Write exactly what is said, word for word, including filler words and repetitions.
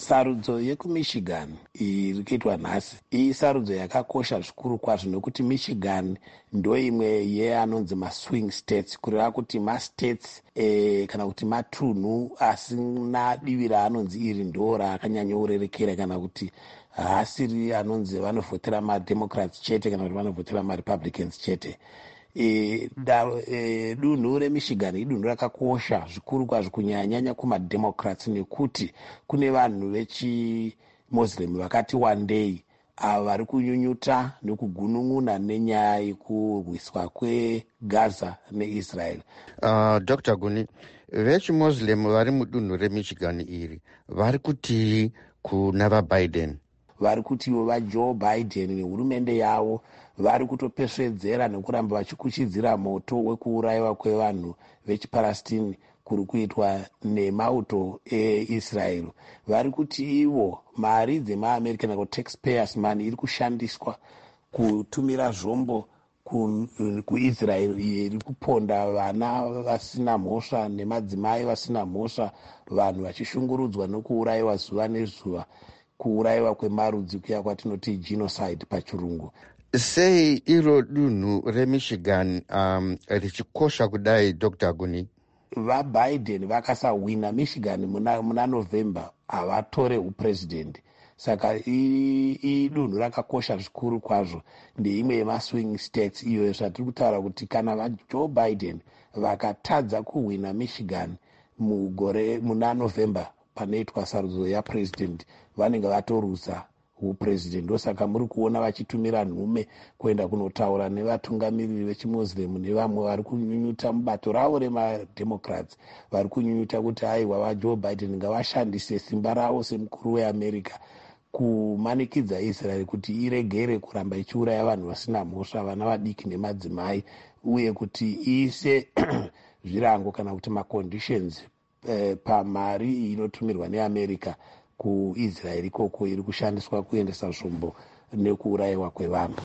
Sarudzo yekumichigan iri kuitwa nhasi iyi sarudzo yakakosha zvikuru kwazvo nekuti Michigan ndo imwe yeanonzi maswing states, kureva kuti mastates e, kana kuti matunhu asina divi raanonzi iri ndo raakanyanyourerekera, kana kuti haasiri anonzi vanovhotera mademocrats chete kana kuti vanovhotera marepublicans chete. E, da, e, dunhu remichigan idunhu rakakosha zvikuru kwazvo kunyanyanya kumademocrats nekuti kune vanhu vechimuslim vakati wandei ava vari kunyunyuta nekugunun'una nenyaya yekurwiswa kwegaza neisrael. uh, Doctor Guni, vechimuslim vari mudunhu remichigan iri vari kuti kuna vaBiden? Vari kuti vaJoe Biden nehurumende yavo vari kutopesvedzera nekuramba vachikuchidzira moto wekuurayiwa kwevanhu vechipalestine kuri kuitwa nemauto eIsrael. Vari kuti ivo mari dzemaamerica kana taxpayers money iri kushandiswa kutumira zvombo kuisrael iyo iri kuponda vana vasina mhosva nemadzimai vasina mhosva, vanhu vachishungurudzwa nekuurayiwa zuva nezuva, kuurayiwa kwemarudzi kuya kwatinoti genocide pachirungu. Sei iro dunhu remichigan um, richikosha kudai Doctor Guni? VaBiden vakasawina Michigan muna, muna November havatore upresident, saka idunhu rakakosha zvikuru kwazvo. Ndeimwe yemaswing states iyo zvatiri kutaura kuti kana vaJoe Biden vakatadza kuwina Michigan mugore muna November panoitwa sarudzo yapresident, vanenge vatorusa upresident. Ndosaka muri kuona vachitumira nhume kuenda kunotaura nevatungamiriri vechimuslim nevamwe vari kunyunyuta mubato ravo remademocrats, vari kunyunyuta kuti aiwa vaJoe Biden ngavashandise simba ravo semukuru weAmerica kumanikidza Israel kuti iregere kuramba ichiuraya vanhu vasina mhosva, vana vadiki nemadzimai, uye kuti iise zvirango kana kuti maconditions eh, pamari inotumirwa neAmerica kuIsrael ikoko iri kushandiswa kuendesa zvombo nekuurayiwa kwevanhu.